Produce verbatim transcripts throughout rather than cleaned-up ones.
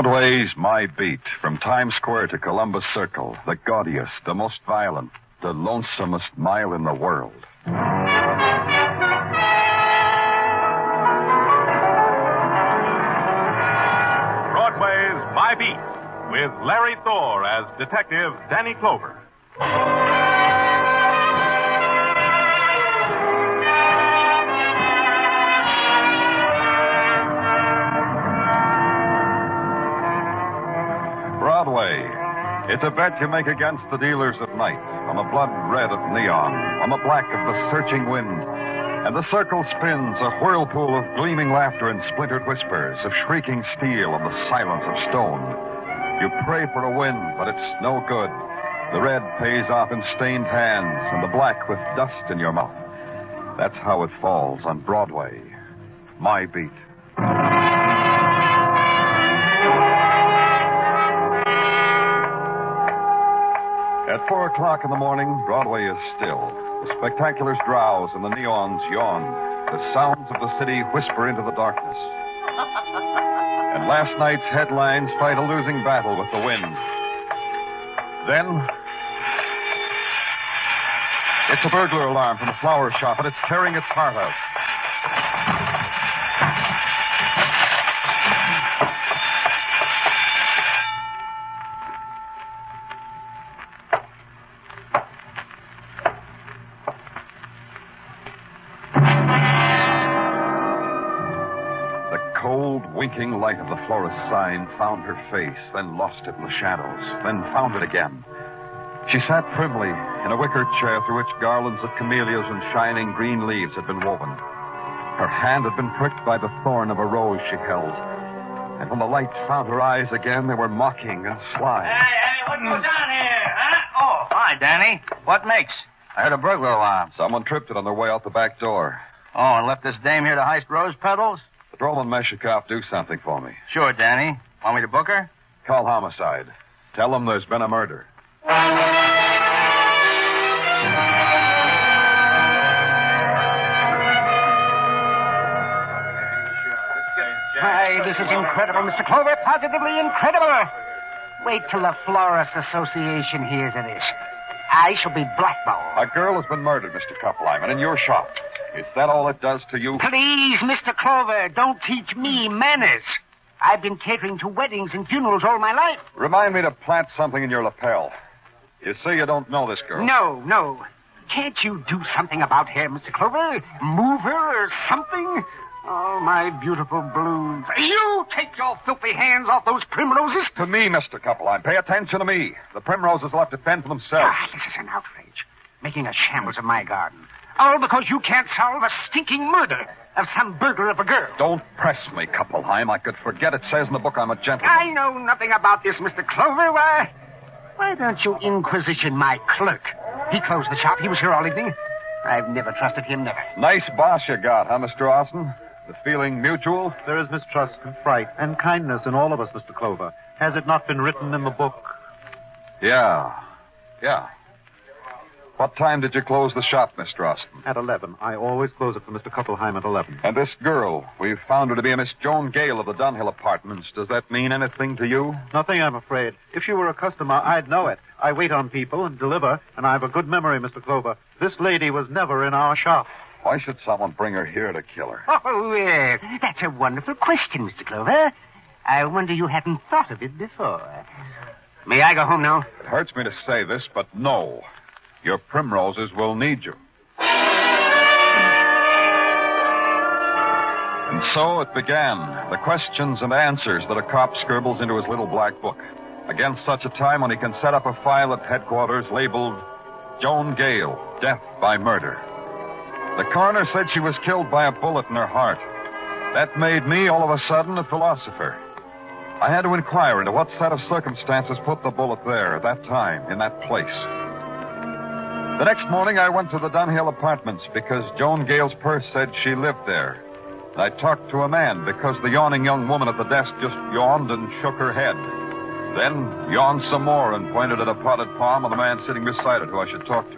Broadway's My Beat, from Times Square to Columbus Circle, the gaudiest, the most violent, the lonesomest mile in the world. Broadway's My Beat, with Larry Thor as Detective Danny Clover. Broadway. It's a bet you make against the dealers at night, on the blood red of neon, on the black of the searching wind. And the circle spins, a whirlpool of gleaming laughter and splintered whispers, of shrieking steel and the silence of stone. You pray for a win, but it's no good. The red pays off in stained hands, and the black with dust in your mouth. That's how it falls on Broadway. My Beat. At four o'clock in the morning, Broadway is still. The spectaculars drowse and the neons yawn. The sounds of the city whisper into the darkness. And last night's headlines fight a losing battle with the wind. Then, it's a burglar alarm from the flower shop, and it's tearing its heart out. Winking light of the florist's sign found her face, then lost it in the shadows, then found it again. She sat primly in a wicker chair through which garlands of camellias and shining green leaves had been woven. Her hand had been pricked by the thorn of a rose she held. And when the light found her eyes again, they were mocking and sly. Hey, hey, what goes on here, huh? Oh, hi, Danny. What makes? I heard a burglar alarm. Someone tripped it on their way out the back door. Oh, and left this dame here to heist rose petals? Patrolman Meshikoff, do something for me. Sure, Danny. Want me to book her? Call homicide. Tell them there's been a murder. Why, this is incredible, Mister Clover. Positively incredible. Wait till the Florist Association hears of this. I shall be blackballed. A girl has been murdered, Mister Kuppenheimer, in your shop. Is that all it does to you? Please, Mister Clover, don't teach me manners. I've been catering to weddings and funerals all my life. Remind me to plant something in your lapel. You say you don't know this girl. No, no. Can't you do something about her, Mister Clover? Move her or something? Oh, my beautiful blues. You take your filthy hands off those primroses. To me, Mister Kuppenheim. Pay attention to me. The primroses will have to fend for themselves. Ah, this is an outrage. Making a shambles of my garden. All because you can't solve a stinking murder of some burglar of a girl. Don't press me, Kuppenheim. I could forget it says in the book I'm a gentleman. I know nothing about this, Mister Clover. Why, why don't you inquisition my clerk? He closed the shop. He was here all evening. I've never trusted him, never. Nice boss you got, huh, Mister Austin? The feeling mutual? There is mistrust and fright and kindness in all of us, Mister Clover. Has it not been written in the book? Yeah. Yeah. What time did you close the shop, Mister Austin? At eleven. I always close it for Mister Kuppenheim at eleven. And this girl, we've found her to be a Miss Joan Gale of the Dunhill Apartments. Does that mean anything to you? Nothing, I'm afraid. If she were a customer, I'd know it. I wait on people and deliver, and I have a good memory, Mister Clover. This lady was never in our shop. Why should someone bring her here to kill her? Oh, well, that's a wonderful question, Mister Clover. I wonder you hadn't thought of it before. May I go home now? It hurts me to say this, but no. Your primroses will need you. And so it began, the questions and answers that a cop scribbles into his little black book. Against such a time when he can set up a file at headquarters labeled Joan Gale, Death by Murder. The coroner said she was killed by a bullet in her heart. That made me, all of a sudden, a philosopher. I had to inquire into what set of circumstances put the bullet there at that time, in that place. The next morning, I went to the Dunhill Apartments because Joan Gale's purse said she lived there. I talked to a man because the yawning young woman at the desk just yawned and shook her head. Then yawned some more and pointed at a potted palm on the man sitting beside it who I should talk to.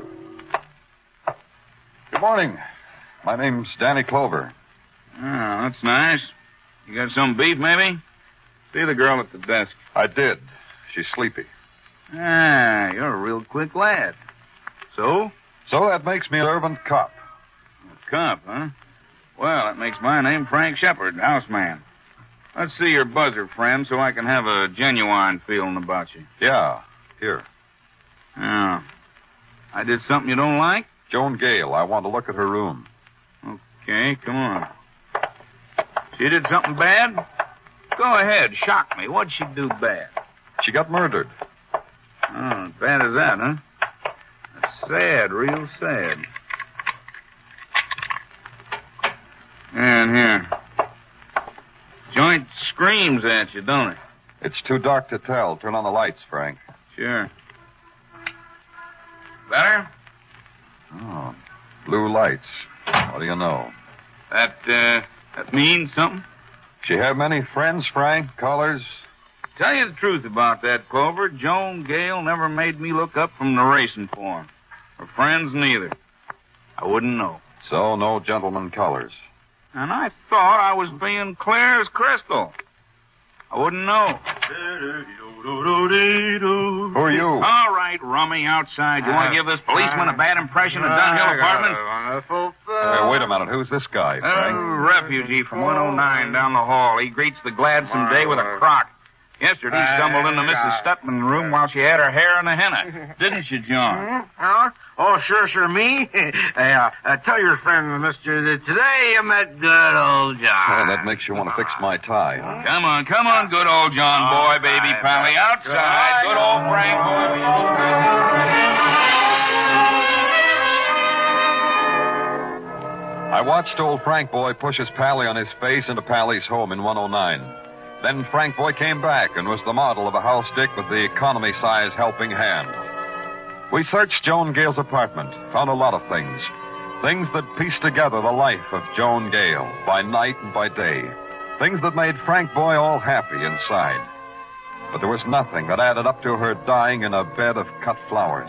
Good morning. My name's Danny Clover. Oh, that's nice. You got some beef, maybe? See the girl at the desk? I did. She's sleepy. Ah, you're a real quick lad. So? So that makes me a servant cop. A cop, huh? Well, that makes my name Frank Shepard, houseman. Let's see your buzzer, friend, so I can have a genuine feeling about you. Yeah, here. Oh. I did something you don't like? Joan Gale, I want to look at her room. Okay, come on. She did something bad? Go ahead, shock me. What'd she do bad? She got murdered. Oh, bad as that, huh? That's sad, real sad. And here. Joint screams at you, don't it? It's too dark to tell. Turn on the lights, Frank. Sure. Better? Oh, blue lights. What do you know? That, uh, that means something? She have many friends, Frank? Callers? Tell you the truth about that, Clover. Joan Gale never made me look up from the racing form. Her friends neither. I wouldn't know. So, no gentleman callers. And I thought I was being clear as crystal. I wouldn't know. Who are you? All right, rummy outside. You want to give this policeman a bad impression of Dunhill Apartments? Uh, wait a minute. Who's this guy, Frank? A refugee from one oh nine down the hall. He greets the gladsome day with a crock. Yesterday he stumbled into Missus Stutman's room while she had her hair in a henna. Didn't you, John? Huh? Oh, sure, sure, me. Hey, uh, uh, tell your friend, mister, that today I met good old John. Oh, that makes you want to fix my tie, huh? Come on, come on, good old John boy, baby pally. Outside, good old Frank boy. I watched old Frank Boy push his Pally on his face into Pally's home in one oh nine. Then Frank Boy came back and was the model of a house dick with the economy-size helping hand. We searched Joan Gale's apartment, found a lot of things. Things that pieced together the life of Joan Gale, by night and by day. Things that made Frank Boy all happy inside. But there was nothing that added up to her dying in a bed of cut flowers.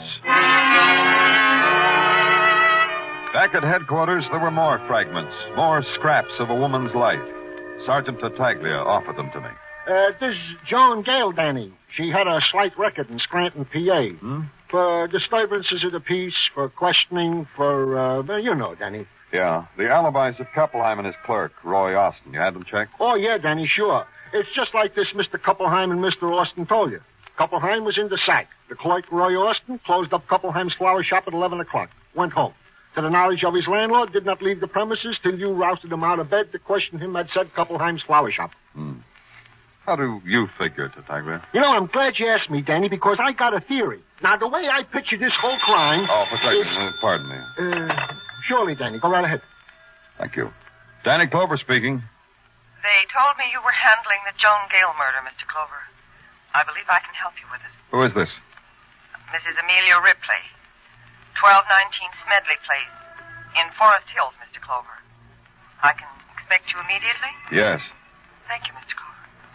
Back at headquarters, there were more fragments, more scraps of a woman's life. Sergeant Tartaglia offered them to me. Uh, this is Joan Gale, Danny. She had a slight record in Scranton, P A. Hmm? For disturbances of the peace, for questioning, for, uh, well, you know, Danny. Yeah, the alibis of Kuppelheim and his clerk, Roy Austin. You had them checked? Oh, yeah, Danny, sure. It's just like this Mister Kuppelheim and Mister Austin told you. Kuppelheim was in the sack. The clerk, Roy Austin, closed up Kuppelheim's flower shop at eleven o'clock. Went home. To the knowledge of his landlord, did not leave the premises till you rousted him out of bed to question him at said Kuppelheim's flower shop. Hmm. How do you figure, Tartaglia? You know, I'm glad you asked me, Danny, because I got a theory. Now, the way I picture this whole crime... Oh, Tartaglia, is... uh, pardon me. Uh, surely, Danny. Go right ahead. Thank you. Danny Clover speaking. They told me you were handling the Joan Gale murder, Mister Clover. I believe I can help you with it. Who is this? Missus Amelia Ripley. twelve nineteen Smedley Place. In Forest Hills, Mister Clover. I can expect you immediately? Yes. Thank you, Mister Clover.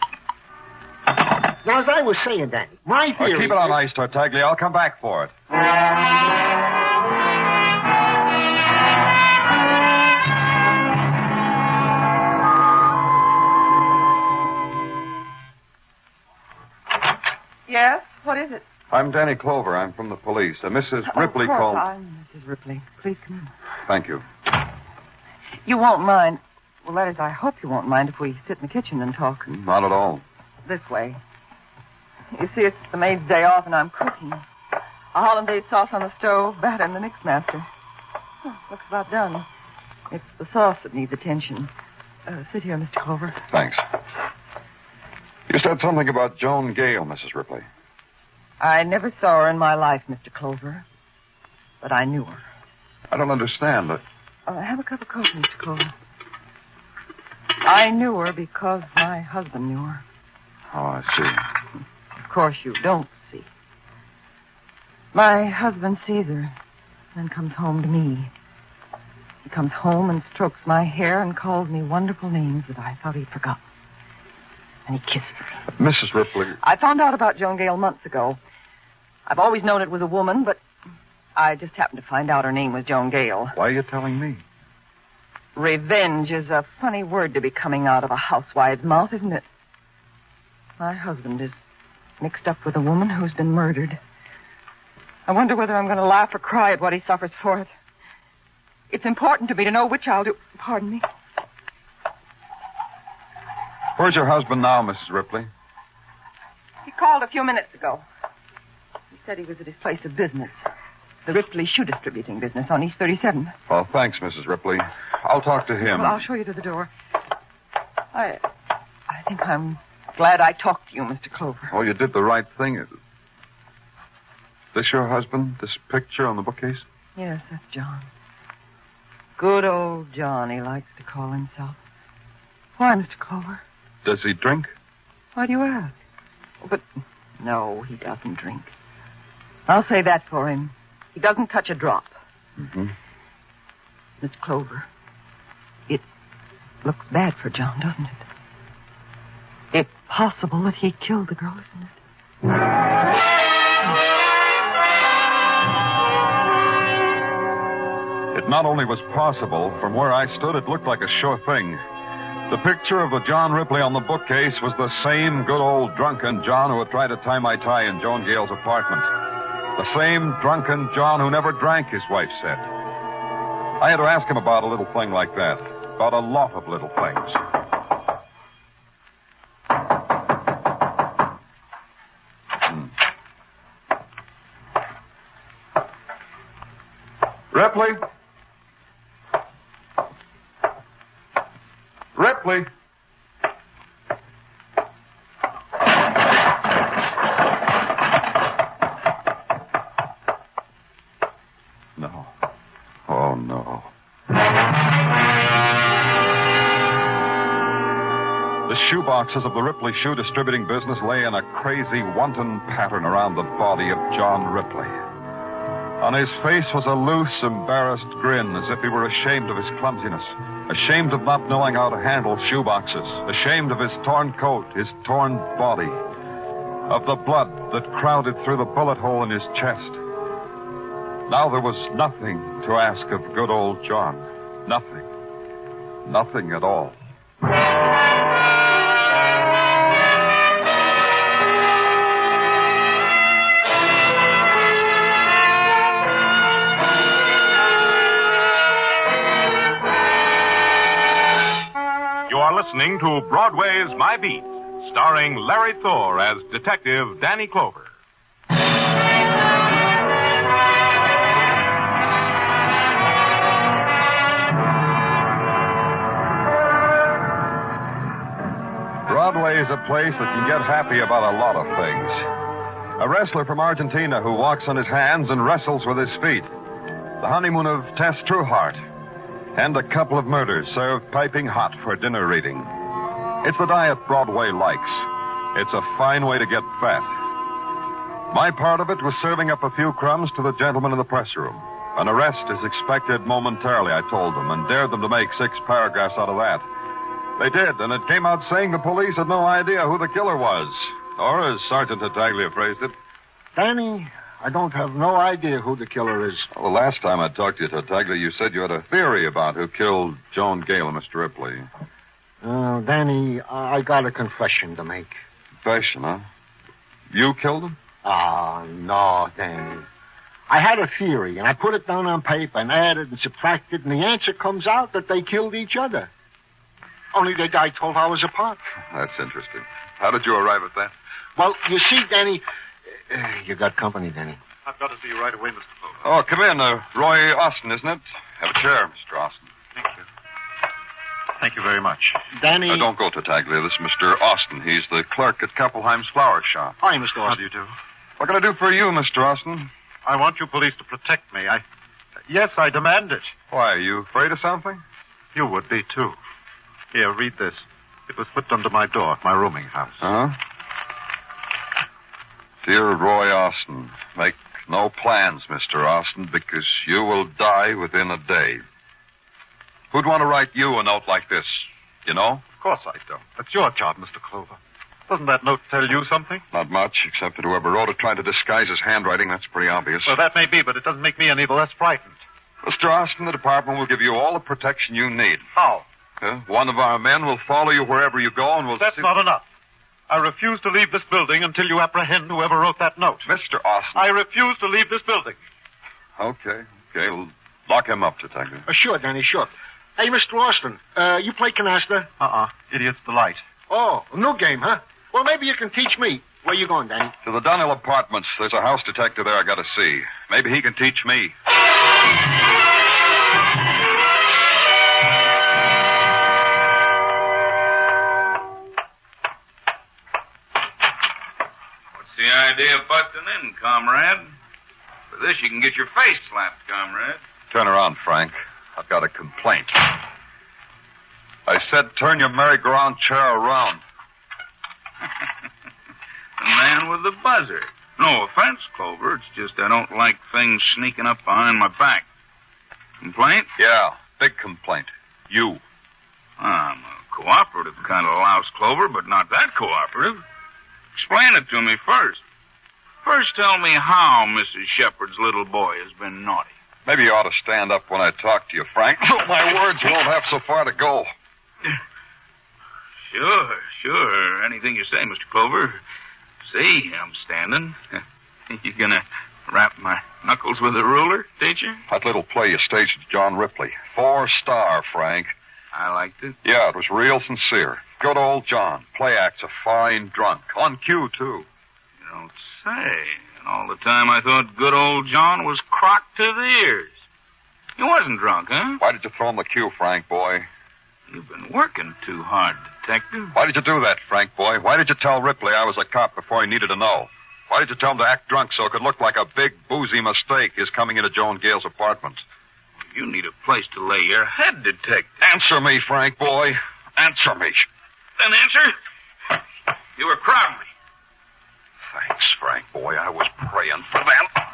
Now, as I was saying, Danny, my Well, theory... keep it on ice, Tartaglia. I'll come back for it. Yes? What is it? I'm Danny Clover. I'm from the police. Uh, Missus Ripley of course, called... I'm Missus Ripley. Please come in. Thank you. You won't mind... Well, that is, I hope you won't mind if we sit in the kitchen and talk. Not at all. This way. You see, it's the maid's day off, and I'm cooking. A hollandaise sauce on the stove, batter in the mixmaster. Oh, looks about done. It's the sauce that needs attention. Uh, sit here, Mister Clover. Thanks. You said something about Joan Gale, Missus Ripley. I never saw her in my life, Mister Clover. But I knew her. I don't understand. But... Uh, have a cup of coffee, Mister Clover. I knew her because my husband knew her. Oh, I see. Of course you don't see. My husband sees her, then comes home to me. He comes home and strokes my hair and calls me wonderful names that I thought he'd forgotten. And he kisses me. Missus Ripley... I found out about Joan Gale months ago. I've always known it was a woman, but I just happened to find out her name was Joan Gale. Why are you telling me? Revenge is a funny word to be coming out of a housewife's mouth, isn't it? My husband is mixed up with a woman who's been murdered. I wonder whether I'm going to laugh or cry at what he suffers for it. It's important to me to know which I'll do. Pardon me. Where's your husband now, Missus Ripley? He called a few minutes ago. He said he was at his place of business. The Ripley shoe distributing business on East thirty-seventh. Well, thanks, Missus Ripley. I'll talk to him. Well, I'll show you to the door. I... I think I'm glad I talked to you, Mister Clover. Oh, you did the right thing. Is this your husband, this picture on the bookcase? Yes, that's John. Good old John, he likes to call himself. Why, Mister Clover? Does he drink? Why do you ask? Oh, but no, he doesn't drink. I'll say that for him. He doesn't touch a drop. Mm-hmm. Miss Clover, it looks bad for John, doesn't it? It's possible that he killed the girl, isn't it? It not only was possible, from where I stood, it looked like a sure thing. The picture of the John Ripley on the bookcase was the same good old drunken John who had tried to tie my tie in Joan Gale's apartment. The same drunken John who never drank, his wife said. I had to ask him about a little thing like that. About a lot of little things. Hmm. Ripley? Ripley? No. Oh, no. The shoe boxes of the Ripley shoe distributing business lay in a crazy, wanton pattern around the body of John Ripley. On his face was a loose, embarrassed grin, as if he were ashamed of his clumsiness, ashamed of not knowing how to handle shoe boxes, ashamed of his torn coat, his torn body, of the blood that crowded through the bullet hole in his chest. Now there was nothing to ask of good old John. Nothing. Nothing at all. You are listening to Broadway's My Beat, starring Larry Thor as Detective Danny Clover. Broadway is a place that can get happy about a lot of things. A wrestler from Argentina who walks on his hands and wrestles with his feet. The honeymoon of Tess Trueheart. And a couple of murders served piping hot for dinner reading. It's the diet Broadway likes. It's a fine way to get fat. My part of it was serving up a few crumbs to the gentlemen in the press room. An arrest is expected momentarily, I told them, and dared them to make six paragraphs out of that. They did, and it came out saying the police had no idea who the killer was. Or, as Sergeant Tartaglia phrased it... Danny, I don't have no idea who the killer is. Well, the last time I talked to you, Tartaglia, you said you had a theory about who killed Joan Gale and Mister Ripley. Uh, Danny, I got a confession to make. Confession, huh? You killed him? Oh, no, Danny. I had a theory, and I put it down on paper and added and subtracted, and the answer comes out that they killed each other. Only they died twelve hours apart. That's interesting. How did you arrive at that? Well, you see, Danny... Uh, you got company, Danny. I've got to see you right away, Mister Clover. Oh, come in. Uh, Roy Austin, isn't it? Have a chair, Mister Austin. Thank you. Thank you very much. Danny... Uh, don't go, Tartaglia. This is Mister Austin. He's the clerk at Koppelheim's flower shop. Hi, Mister Austin. How do you do? What can I do for you, Mister Austin? I want you police to protect me. I... Yes, I demand it. Why, are you afraid of something? You would be, too. Here, read this. It was slipped under my door at my rooming house. Uh-huh. Dear Roy Austin, make no plans, Mister Austin, because you will die within a day. Who'd want to write you a note like this, you know? Of course I don't. That's your job, Mister Clover. Doesn't that note tell you something? Not much, except that whoever wrote it tried to disguise his handwriting. That's pretty obvious. Well, that may be, but it doesn't make me any the less frightened. Mister Austin, the department will give you all the protection you need. How? Uh, one of our men will follow you wherever you go and will... That's see... not enough. I refuse to leave this building until you apprehend whoever wrote that note. Mister Austin. I refuse to leave this building. Okay, okay. L- Lock him up, Detective. Uh, sure, Danny, sure. Hey, Mister Austin, uh, you play canasta? Uh-uh. Idiot's delight. Oh, a new game, huh? Well, maybe you can teach me. Where you going, Danny? To the Dunhill Apartments. There's a house detective there I got to see. Maybe he can teach me. What's the idea of busting in, comrade? For this, you can get your face slapped, comrade. Turn around, Frank. I've got a complaint. I said turn your merry-go-round chair around. The man with the buzzer. No offense, Clover. It's just I don't like things sneaking up behind my back. Complaint? Yeah, big complaint. You. I'm a cooperative kind of louse, Clover, but not that cooperative. Explain it to me first. First, tell me how Missus Shepard's little boy has been naughty. Maybe you ought to stand up when I talk to you, Frank. My words won't have so far to go. Sure, sure. Anything you say, Mister Clover. See, I'm standing. You gonna wrap my knuckles with a ruler, teacher? That little play you staged with John Ripley. Four star, Frank. I liked it. Yeah, it was real sincere. Good old John. Play act's a fine drunk. On cue, too. You don't say. And all the time I thought good old John was crocked to the ears. He wasn't drunk, huh? Why did you throw him the cue, Frank, boy? You've been working too hard, Detective. Why did you do that, Frank, boy? Why did you tell Ripley I was a cop before he needed to know? Why did you tell him to act drunk so it could look like a big, boozy mistake, his coming into Joan Gale's apartment? You need a place to lay your head, Detective. Answer me, Frank, boy. Answer me. An answer? You were crowding me. Thanks, Frank, boy. I was praying for that.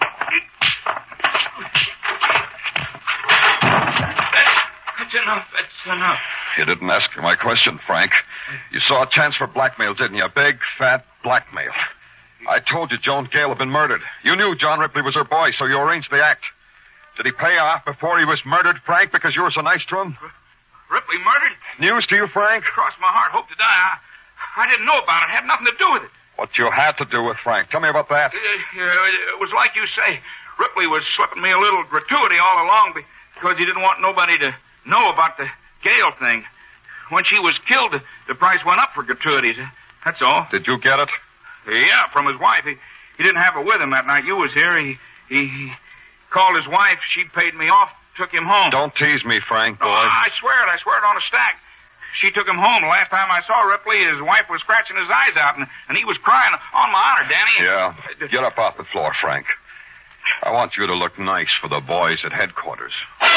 That's enough. That's enough. You didn't ask me my question, Frank. You saw a chance for blackmail, didn't you? Big, fat blackmail. I told you Joan Gale had been murdered. You knew John Ripley was her boy, so you arranged the act. Did he pay off before he was murdered, Frank, because you were so nice to him? R- Ripley murdered? News to you, Frank? Cross my heart, hope to die. I, I didn't know about it. Had nothing to do with it. What you had to do with Frank. Tell me about that. Uh, it was like you say. Ripley was slipping me a little gratuity all along because he didn't want nobody to know about the Gale thing. When she was killed, the, the price went up for gratuities. That's all. Did you get it? Yeah, from his wife. He, he didn't have it with him that night you was here. He, he, he called his wife. She paid me off, took him home. Don't tease me, Frank, boy. Oh, I swear it. I swear it on a stack. She took him home. The last time I saw Ripley, his wife was scratching his eyes out, and, and he was crying. On my honor, Danny. Yeah. Get up off the floor, Frank. I want you to look nice for the boys at headquarters.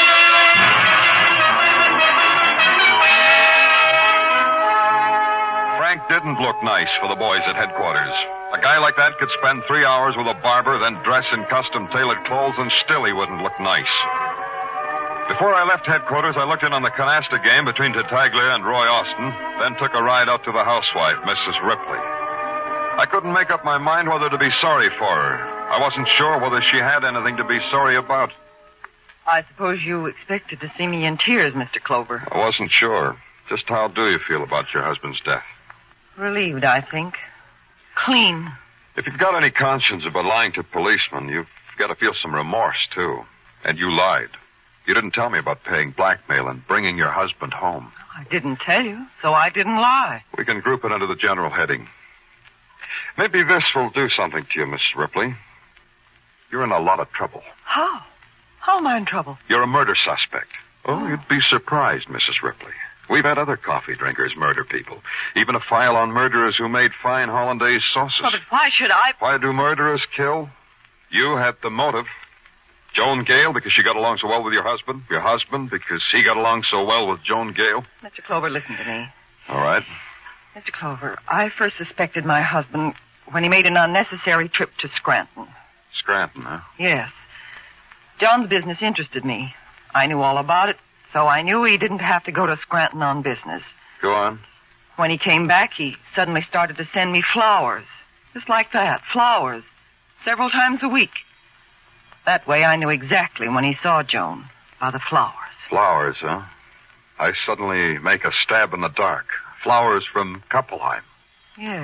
Frank didn't look nice for the boys at headquarters. A guy like that could spend three hours with a barber, then dress in custom-tailored clothes, and still he wouldn't look nice. Before I left headquarters, I looked in on the canasta game between Tartaglia and Roy Austin, then took a ride out to the housewife, Missus Ripley. I couldn't make up my mind whether to be sorry for her. I wasn't sure whether she had anything to be sorry about. I suppose you expected to see me in tears, Mister Clover. I wasn't sure. Just how do you feel about your husband's death? Relieved, I think. Clean. If you've got any conscience about lying to policemen, you've got to feel some remorse, too. And you lied. You didn't tell me about paying blackmail and bringing your husband home. I didn't tell you, so I didn't lie. We can group it under the general heading. Maybe this will do something to you, Miss Ripley. You're in a lot of trouble. How? How am I in trouble? You're a murder suspect. Oh, you'd be surprised, Missus Ripley. We've had other coffee drinkers murder people. Even a file on murderers who made fine hollandaise sauces. Well, but why should I... Why do murderers kill? You had the motive. Joan Gale, because she got along so well with your husband. Your husband, because he got along so well with Joan Gale. Mister Clover, listen to me. All right. Mister Clover, I first suspected my husband when he made an unnecessary trip to Scranton. Scranton, huh? Yes. John's business interested me. I knew all about it, so I knew he didn't have to go to Scranton on business. Go on. When he came back, he suddenly started to send me flowers. Just like that, flowers. Several times a week. That way I knew exactly when he saw Joan, by the flowers. Flowers, huh? I suddenly make a stab in the dark. Flowers from Kuppelheim. Yes,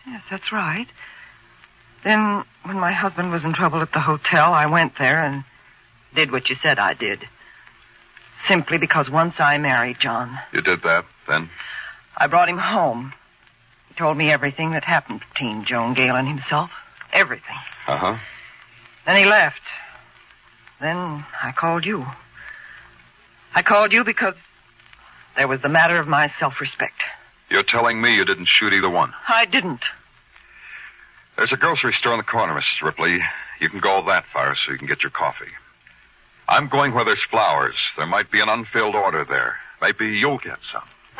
Yes, that's right. Then, when my husband was in trouble at the hotel, I went there and did what you said I did. Simply because once I married John. You did that, then? I brought him home. He told me everything that happened between Joan Gale and himself. Everything. Uh-huh. Then he left. Then I called you. I called you because there was the matter of my self-respect. You're telling me you didn't shoot either one? I didn't. There's a grocery store in the corner, Missus Ripley. You can go that far so you can get your coffee. I'm going where there's flowers. There might be an unfilled order there. Maybe you'll get some.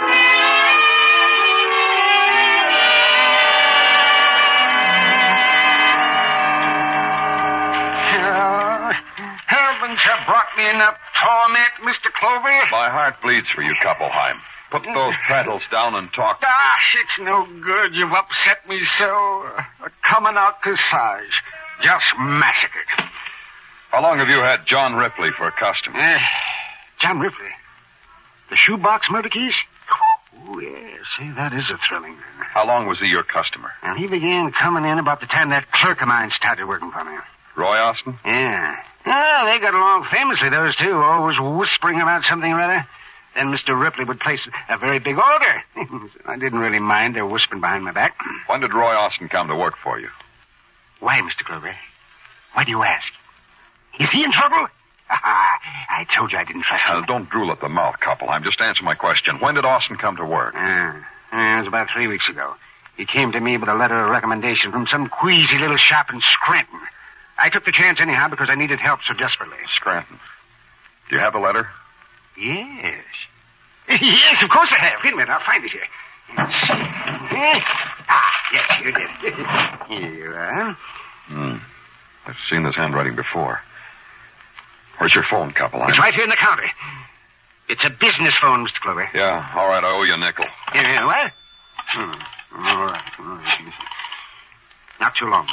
Uh, heavens have brought me enough torment, Mister Clover. My heart bleeds for you, Koppelheim. Put those paddles down and talk. Gosh, it's no good. You've upset me so. A coming out corsage. Just massacred. How long have you had John Ripley for a customer? Uh, John Ripley? The shoebox murder case? Oh, yeah. See, that is a thrilling. How long was he your customer? And he began coming in about the time that clerk of mine started working for me. Roy Austin? Yeah. Oh, they got along famously, those two, always whispering about something or other. Then Mister Ripley would place a very big order. I didn't really mind their whispering behind my back. When did Roy Austin come to work for you? Why, Mister Clover? Why do you ask? Is he in trouble? I told you I didn't trust him. Uh, don't drool at the mouth, Koppelheim. Just answer my question. When did Austin come to work? Uh, it was about three weeks ago. He came to me with a letter of recommendation from some queasy little shop in Scranton. I took the chance anyhow because I needed help so desperately. Scranton. Do you have the letter? Yes. Yes, of course I have. Wait a minute, I'll find it here. Let's see. Eh? Ah, yes, here it is. Here you are. Hmm. I've seen this handwriting before. Where's your phone, Koppelheim? It's right here in the counter. It's a business phone, Mister Clover. Yeah, all right, I owe you a nickel. Yeah, what? Hmm. All right. All right. Not too long.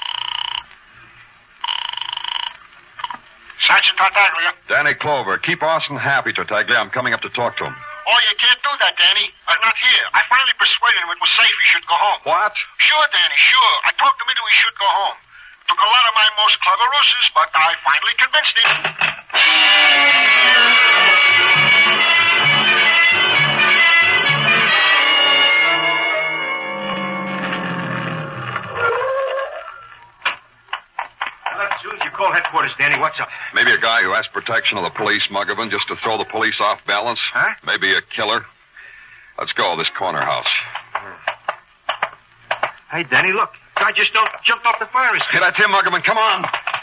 Sergeant Tartaglia. Danny Clover. Keep Austin happy, Tartaglia. I'm coming up to talk to him. Oh, you can't do that, Danny. I'm not here. I finally persuaded him it was safe he should go home. What? Sure, Danny, sure. I talked him into he should go home. Took a lot of my most clever ruses, but I finally convinced him. Well, as soon as you call headquarters, Danny, what's up? Maybe a guy who asked protection of the police, Muggavan, just to throw the police off balance. Huh? Maybe a killer. Let's go, this corner house. Hey, Danny, look. Guy just don't jumped off the fire escape. Hey, that's him, Muggavan. Come on.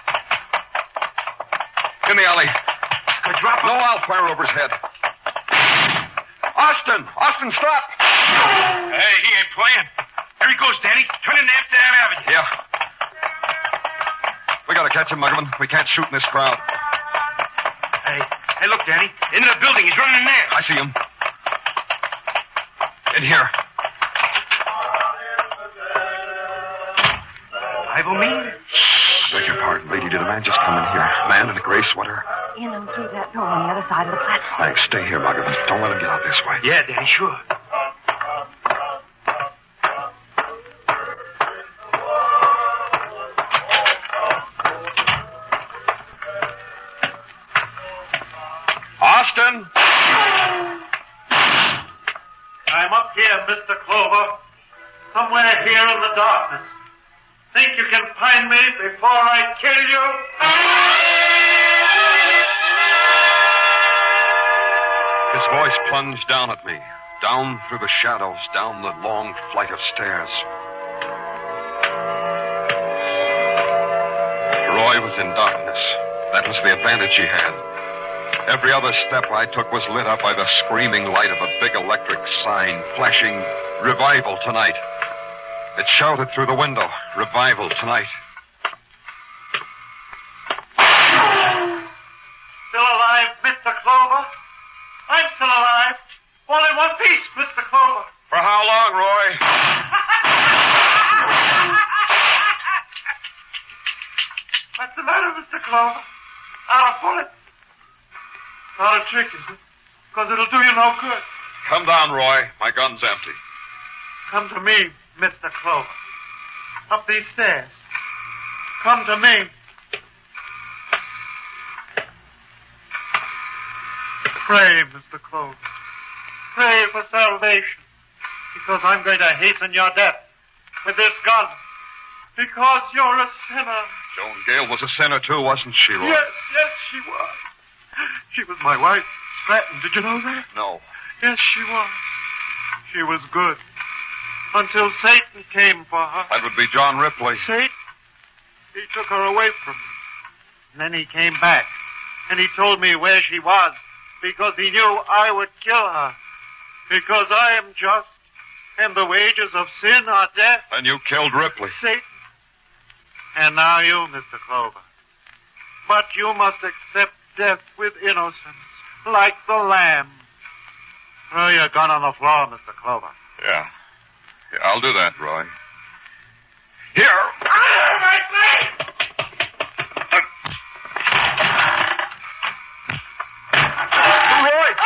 In the alley. I drop him. No, I'll fire over his head. Austin! Austin, stop! Hey, he ain't playing. There he goes, Danny. Turn into Amsterdam Avenue. Yeah. We gotta catch him, Muggavan. We can't shoot in this crowd. Hey, hey, look, Danny. Into the building. He's running in there. I see him. In here. Ivo mean? Beg your pardon, lady. Did a man just come in here? Man in a gray sweater? In and through that door on the other side of the platform. Thanks. Stay here, Muggavan. Don't let him get out this way. Yeah, Danny, sure. Austin! I'm up here, Mister Clover. Somewhere here in the darkness. Think you can find me before I kill you? His voice plunged down at me, down through the shadows, down the long flight of stairs. Roy was in darkness. That was the advantage he had. Every other step I took was lit up by the screaming light of a big electric sign flashing, "Revival tonight." It shouted through the window, "Revival tonight." Still alive, Mister Clover? I'm still alive. All in one piece, Mister Clover. For how long, Roy? What's the matter, Mister Clover? Not a bullet. Not a trick, is it? Because it'll do you no good. Come down, Roy. My gun's empty. Come to me, Mister Clover. Up these stairs. Come to me. Pray, Mister Clover. Pray for salvation. Because I'm going to hasten your death with this gun. Because you're a sinner. Joan Gale was a sinner, too, wasn't she, Roy? Yes, yes, she was. She was my wife, Stratton. Did you know that? No. Yes, she was. She was good. Until Satan came for her. That would be John Ripley. Satan? He took her away from me. And then he came back. And he told me where she was. Because he knew I would kill her. Because I am just. And the wages of sin are death. And you killed Ripley. Satan. And now you, Mister Clover. But you must accept death with innocence, like the lamb. Throw your gun on the floor, Mister Clover. Yeah. Yeah, I'll do that, Roy. Here. Ah, my leg! Roy!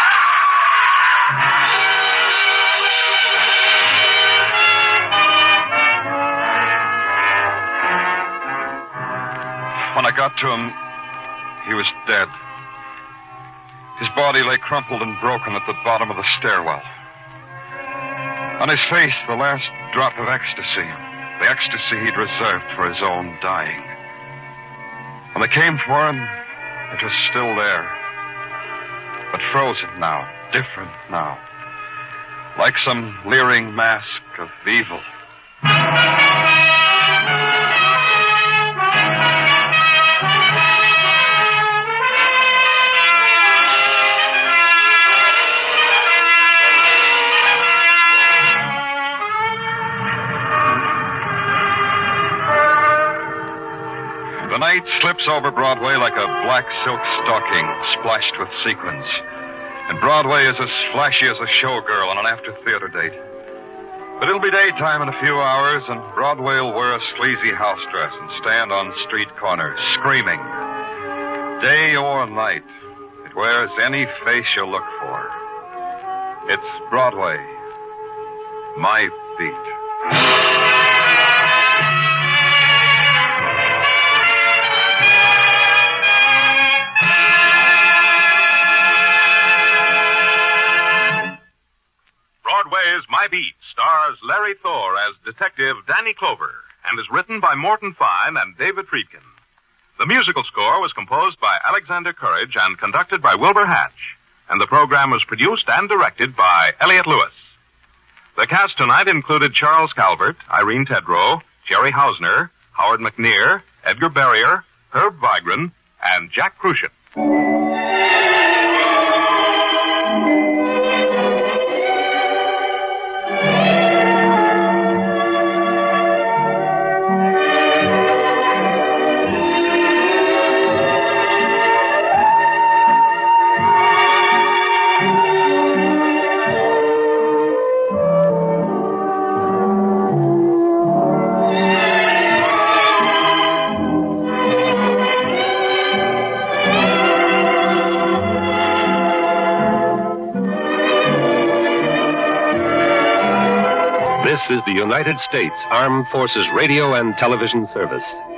When I got to him, he was dead. His body lay crumpled and broken at the bottom of the stairwell. On his face, the last drop of ecstasy. The ecstasy he'd reserved for his own dying. When they came for him, it was still there. But frozen now, different now. Like some leering mask of evil. The night slips over Broadway like a black silk stocking splashed with sequins. And Broadway is as flashy as a showgirl on an after-theater date. But it'll be daytime in a few hours, and Broadway will wear a sleazy house dress and stand on street corners, screaming. Day or night, it wears any face you look for. It's Broadway, my beat. Broadway's My Beat stars Larry Thor as Detective Danny Clover and is written by Morton Fine and David Friedkin. The musical score was composed by Alexander Courage and conducted by Wilbur Hatch, and the program was produced and directed by Elliott Lewis. The cast tonight included Charles Calvert, Irene Tedrow, Jerry Hausner, Howard McNear, Edgar Barrier, Herb Vigran, and Jack Crucian. This is the United States Armed Forces Radio and Television Service.